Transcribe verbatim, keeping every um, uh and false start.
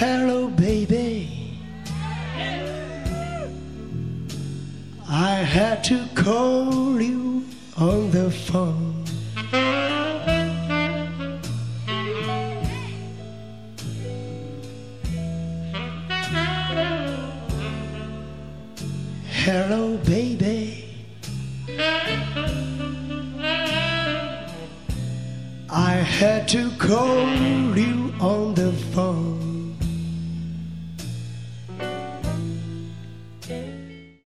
Hello, baby. I had to call you on the phone. Hello, baby. I had to call you on the phone.